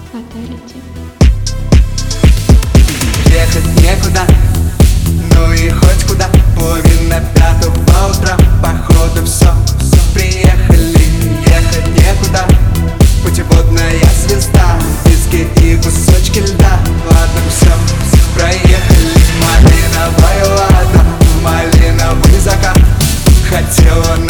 Fatality. Ехать некуда, ну и хоть куда. Половина пятого утра, походу все, приехали. Ехать некуда, путеводная звезда, диски и кусочки льда. Ладно, все, проехали. Малиновая лада, малиновый закат. Хотела